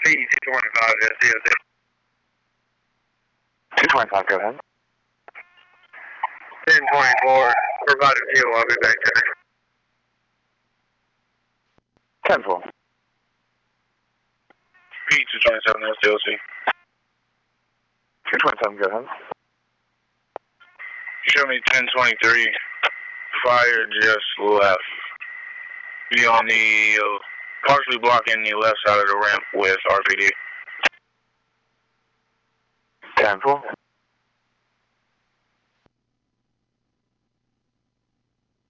225, SDOC. 225, go ahead. 1024, provided fuel, I'll be back there. 10-4. P227, SDOC. 227, go ahead. Show me 1023, fire just left. Be on the, partially blocking the left side of the ramp with RPD. 10-4.